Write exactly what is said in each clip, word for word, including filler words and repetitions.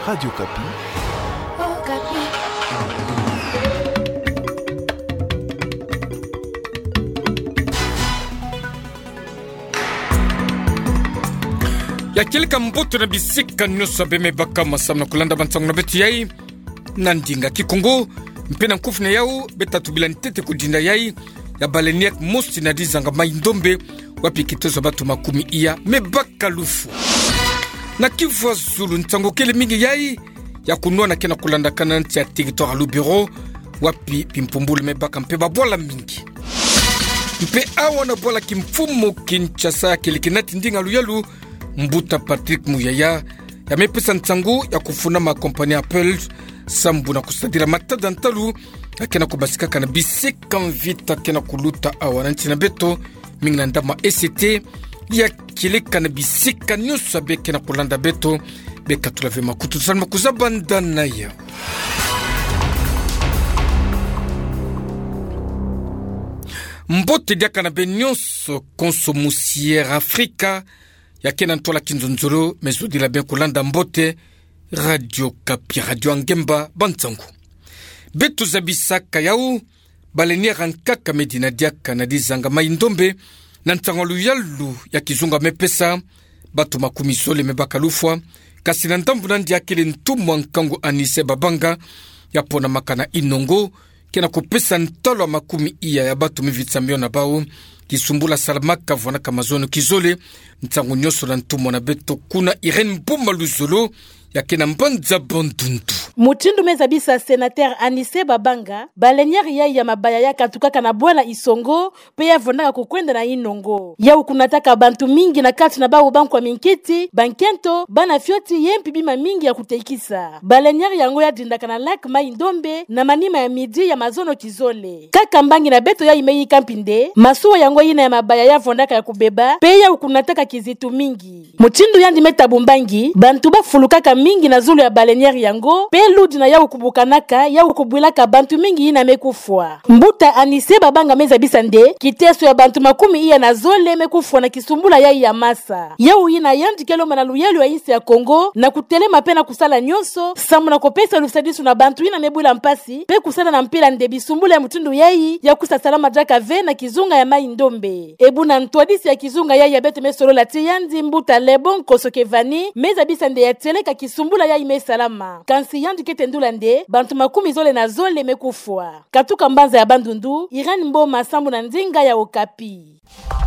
Radio Kapi. Oh, Kapi. Ya kilika mboto na bisika nyoso beme baka masam na kulanda bantangu na betu yai nandinga kikongo mpena nkufune yau beta tubila ntete kudinda yai ya baleniak mosti na dizanga maindombe wapi kitozo batu makumi iya me baka lufu na kifwa zulu ntango kele mingi yai ya kunua na kena kulanda kananti ya territoire Lubero wapi pimpumbulu me baka mpe babola mingi mpe awa na bola kimfumo Kinshasa kele kinati ndinga luyalu Mbuta Patrick Muyaya ya mepesa ntangu ya kufuna makompani Apple sambu na kusadira matada ntalu ya kena kubasika kana bisika mvita kena kuluta awa na beto mingi na ndama E C T ya kilika na bisika nyusa be kena kulanda beto beka tulave makutu salma kuzabandana ya mbote diaka na benyonso konsomusiere Afrika ya kena ntola kinzonzolo mezodi la bien kulanda mbote Radio Kapi Radio Angemba bantangu betu zabisaka yau balenia rankaka medina diaka na dizanga maindombe na ntango luyalu ya kizunga mepesa batu makumi sole mebaka lufwa kasi na ndambu nandi akele ntumwa nkangu Anise Babanga ya pona makana inongo kena kupesa ntalo makumi iya ya batu mivitsamio na bao kisumbula salamaka vwana kamazono kizole ntango nyoso na ntumo na beto kuna Irene Mbuma Luzolo ya kena mbanza bondundu Mutindu mezabisa senateur Anise Babanga baleniari ya ya mabaya ya katukaka na bwala isongo pe ya vonaka kukwenda na inongo ya ukunataka bantu mingi na kati na bawo bankwa minkiti bankento bana fioti yempi bima mingi ya kuteikisa baleniari yango ya dindaka na lak maindombe na manima ya midi ya mazono kizole kaka mbangi na beto ya imei kampinde masuwa yango ina ya mabaya ya vonaka ya kubeba pe ya ukunataka kizitu mingi Mutindu yandi metabu mbangi bantu bafulukaka mingi na zulu ya baleniari yango pe ludi na ya ukubukanaka ya ukubwilaka bantu mingi ina mekufwa Mbuta Anise Babanga mezabisa nde kiteso ya bantu makumi iya na zole mekufwa na kisumbula ya ya masa ya uina yandi keloma na luyelu ya insi ya Kongo na kutelema pe na kusala nyonso samu na kopesa lusadisu na bantu ina mebwila mpasi pe kusala na mpila nde bisumbula ya Mutindu yai ya kusa salama draka ve na kizunga ya maindombe ebu na ntwadisi ya kizunga yai ya bete mesolo la tiyandi Mbuta Lebon Kosokevani mezabisa nde ya teleka kisumbula yai mesalama kansi yandi ketendula nde bantu makumi zole na zole mekufwa katuka mbanza ya bandundu Irani Mboma sambu na ndinga ya Okapi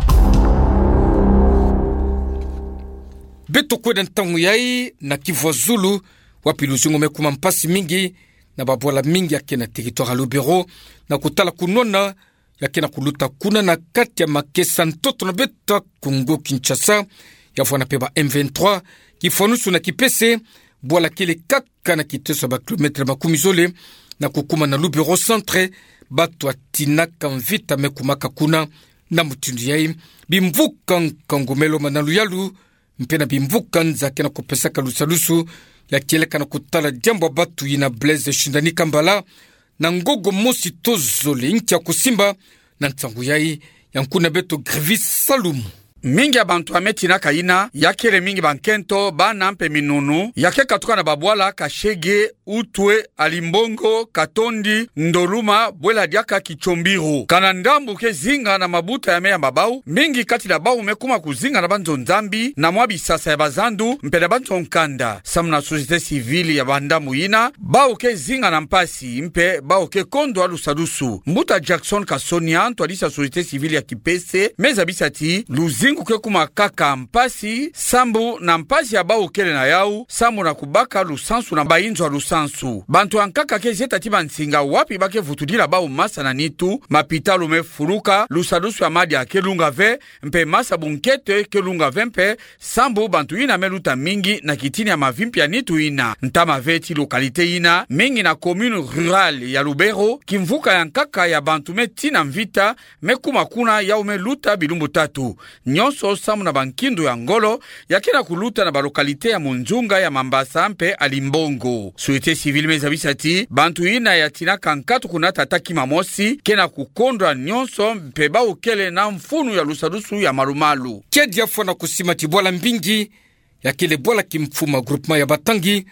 beto kweda ntangu yai na Kivu Zulu wapi luzungu mekuma mpasi mingi na babola mingi yake na territoire Lubero na kutala kunona yake na kuluta kuna na kati ya makesa ntoto na beta Kongo Kinshasa ya fwana peba M vingt-trois kifonusu na kipese bola kile kaka na kiteso ba kilometre makumi zole na kukuma na Lubero centre batu atinaka mvita mekumaka kuna na Mutindu yai bimvuka nkangomelo manaluyalu mpena bimvuka nzake na kupesaka lusalusu ya kieleka na kutala jambo batu ina Blaise Shindani Kambala na ngogo mosi tozole inchi ya kusimba na ntangu yai yankuna beto Grivis Salumu mingi ya bantu ametina kaina yakele mingi bankento bana mpe minunu yake katuka na babwala kashege utwe alimbongo katondi ndoluma bwela diaka kichombiru kana ndambu ke zinga na mabuta ya meya mabau mingi kati na bau mekuma kuzinga na banzo nzambi na mwabi sasa ya bazandu mpe na banzo nkanda samu na societe civili ya bandamu ina bau ke zinga na mpasi mpe bau ke kondo alusadusu Mbuta Jackson Kasonia ntwadisa societe civili ya kipese meza bisati luzi Nguke kuma kaka mpasi sambu na mpasi ya bao kele na yau sambu na kubaka lusansu na bainzo lusansu bantu ankaka ke zeta tiba nsinga wapi bake vutudila bao masa na nitu mapitalu mefuruka lusadusu ya madi ya kelunga ve mpe masa bunkete kelunga ve mpe sambu bantu ina meluta mingi na kitini ya mavimpi ya nitu ina ntama veti lokalite ina mingi na commune rurale ya Lubero kimvuka ya nkaka ya bantu me tina mvita mekuma kuna yau meluta bilumbu tatu nyonso samu na bankindu ya ngolo yakina kuluta na balokalite ya Munjunga ya Mambasa mpe Alimbongo. Societe civile mezabisati bantu ina ya tina kankatu kuna tataki mamosi kena kukondwa nyonso mpe ba ukele na mfunu ya lusadusu ya marumalu. Kedi afona kusima tibwala mbingi ya kile bola kimfuma groupement ya Batangi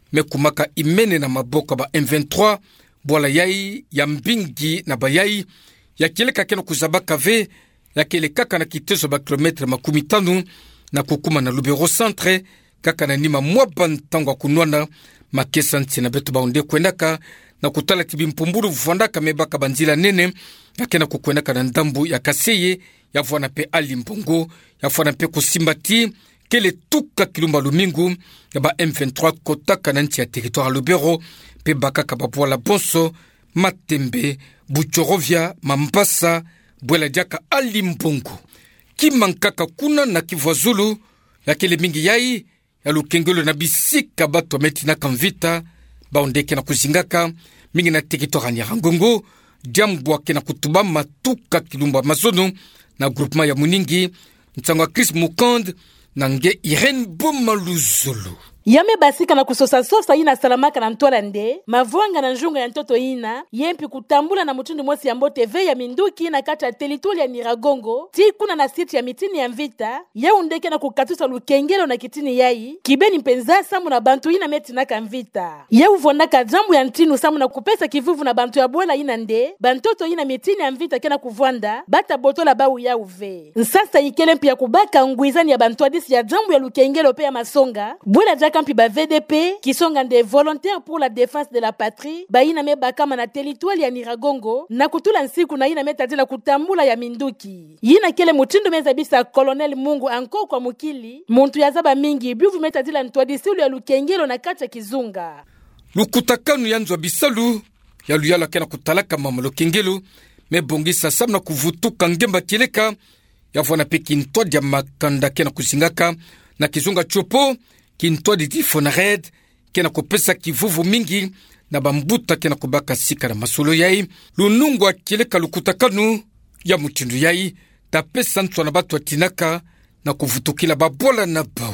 mekumaka imene na maboka ba M vingt-trois bwala yai ya mbingi na bayai ya kileka kena kuzabaka ve ya kele kaka na kitezo ba kilometre makumi tano na kukuma na Lubero centre kaka na nima mwaba ntango kunwana makesa ntina betu baunde kwendaka na kutala tibimpumburu vwandaka mebaka banzila nene ya kena kukwendaka na ndambu ya kaseye ya vwana pe alimbongo ya vwana pe kusimbati kele tuka kilumba lumingu ya ba M vingt-trois kotaka na nchi ya territoire Lubero pe bakaka babwala bonso Matembe Buchorovia Mambasa bwela diaka alimbongo kimankaka kuna na Kivwazulu ya kele mingi yai ya lukengelo na bisika bato metina kamvita baondeke na kuzingaka mingi na territoire ya Rangongo diambwa ke na kutuba matuka kilumba mazono na groupement ya Muningi ntsango Chris Mukand na nge Irene Bomaluzulu yame basika na kusosa-sosa ina salamaka na ntwala nde mavwanga na njunga ya ntoto ina yempi kutambula na mutundu mosi ya mbote ve ya minduki na kata ya teritoli ya Niragongo ti kuna na siti ya mitini ya mvita ya undeke na kukatusa lukengelo na kitini yai kibeni mpenza samu na bantu ina meti na kamvita ya uvonaka jambu ya ntinu samu na kupesa kivuvu na bantu ya bwela ina nde bantoto ina mitini ya mvita kena kuvwanda bata botola bau ya uve nsasa ikele mpi ya kubaka nguizani ya bantu adisi ya jambu ya lukengelo pe ya masonga bwela jaka kampi ba V D P kisonga nde volontaire pour la défense de la patrie baina me bakama na territoire ya Niragongo na kutula nsiku na ina metatila kutambula ya minduki yina kele mutindo meza bisa colonel Mungu anko kwa mukili muntu yazaba mingi bivu metatila ntwadisilu ya lukengelo na kacha kizunga lukutakanu yanzwa bisalu ya luyala kena kutalaka mama lukengelo mebongisa samna kuvutuka ngemba kileka ya vwana peki ntwadi ya makanda kena kuzingaka na kizunga chopo kintwa di tifona red kena kopesa kivuvu mingi na bambuta kena kubaka sika na masolo yai lunungu akileka lukutakanu ya mutindu yai tapesa ntwa na batu atinaka na kuvutukila babola na bau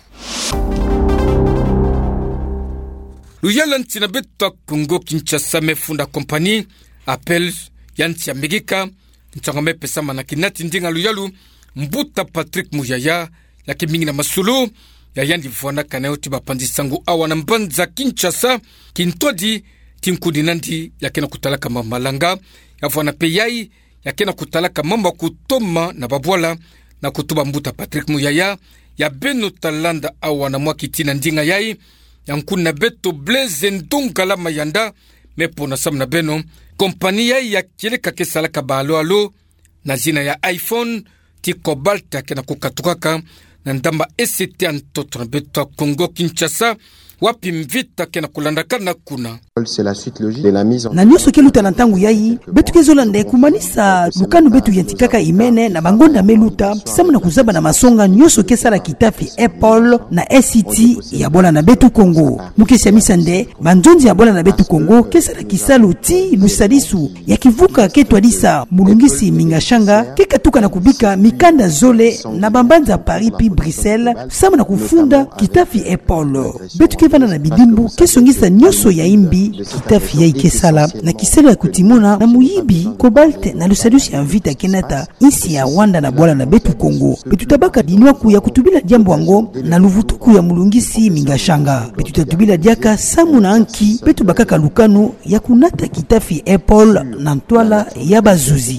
luyala ntina beta Kongo Kinshasa mefunda kompani appel ya nti ya Megika ntanga mepesa manakinati ndinga luyalu mbuta Patrick Muyaya yake mingi na masolo ya yandi vwana kanayoti bapandi sangu awa na mbanza Kinshasa kintodi tinkudi nandi ya kena kutalaka mamalanga ya vwana peyai ya kena kutalaka mamba kutoma na babwala na kutuba mbuta Patrick Muyaya ya beno talanda awa na mwakitina ndinga yai ya nkuna beto Blaise Ndongala mayanda mepo na sam na beno kompani yai ya kileka kesalaka balo alo na zina ya iPhone ti Cobalt ya kena kukatukaka na ndamba esete antoto na beto Kongo Kinshasa wapi mvita kena kulandaka na kuna c'est la suite logique de la mise en na nyoso keluta na ntangu yai betu kezolanda ekumanisa lukanu betu yentikaka imene na bangonda meluta samu na kuzaba na masonga nyoso kesala kitafi Apple na S C T ya bola na betu Kongo mukesi ya misande banzonzi ya bola na betu Kongo kesala kisalu ti lusalisu ya kivuka ketwadisa mulungisi mingashanga kekatuka na kubika mikanda zole na bambanza Paris pi Bruxelles samu na kufunda kitafi Apple betu kevana na bidimbu kesongisa nyoso ya imbi kitafi ya ikesala na kisela ya kutimona na muyibi Cobalt na lusalusi ya mvita kenata isi ya Wanda na bola na betu Kongo betu tabaka dinwaku ya kutubila jambo wango na luvutuku ya mulungisi mingashanga betu tatubila diaka samu na anki betu bakaka lukano ya kunata kitafi Apple na ntwala ya bazuzi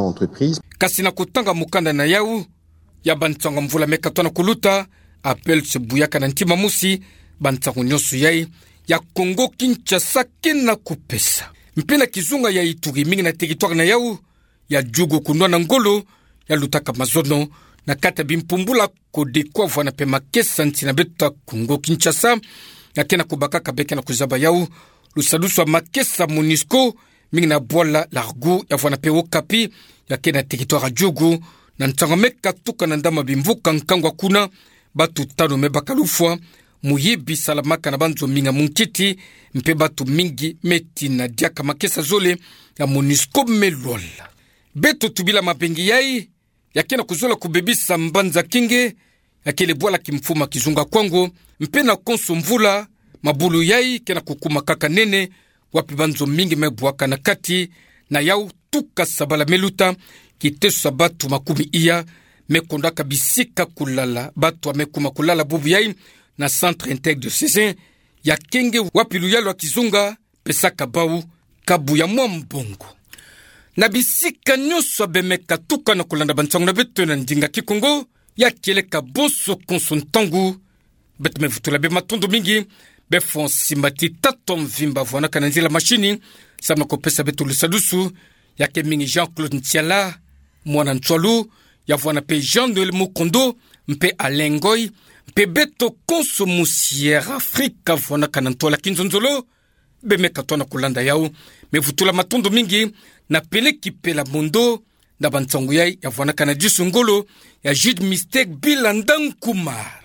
kasi na kutanga mukanda na yau ya bantsanga mvula mekatwana kuluta Apple sebuyaka na ntima musi bantango nyoso yai ya Kongo Kinshasa kena kupesa mpena kizunga ya Ituri mingi na territoire na yau ya jugu kunwa na ngolo ya lutaka mazono na kata bimpumbula kodekwa vwana pe makesa ntina beta Kongo Kinshasa ya kena kubaka kabeke na kuzaba yau lusaduswa makesa Monisco mingi na bola largu ya vwana pe Okapi ya kena territoire jugu na ntangomeka tuka na ndama bimvuka nkangwa kuna batu tano mebaka lufwa muyibi salamaka na banzo minga munkiti mpe batu mingi meti na diaka makesa zole ya Monisco melola beto tubila mapengi yai ya kena kuzola kubebisa mbanza kinge ya kele boala kimfuma kizunga kwango mpe na konso mvula mabulu yai kena kukuma kaka nene wapi banzo mingi mebuaka na kati na yau tuka sabala meluta kiteso batu makumi iya mekondaka bisika kulala batu amekuma kulala bubu yai na centre intègre de Cézin ya kenge wapilu yalo akizunga pesa kabau kabu ya mwa mbongo na bisika nyuso bemeka tuka na kulanda bantsongo na betu na ndinga kikongo ya keleka boso konsontangu betu mevutula be matundu mingi be fonsi mati tatom vimba vwana kananzila machini samna kopesa betu lusadusu ya ke mingi Jean-Claude Ntiala mwana nchwalu ya vwana pe Jean-Noël Mukondo mpe Alengoy mpe beto konso musière Afrika vwana kanantola kinzonzolo bemeka tona kulanda yao mevutula matundu mingi na peleki pela mondo na bantsongo yai ya vwana kana disungolo ya Jude Mistake Bilandankuma.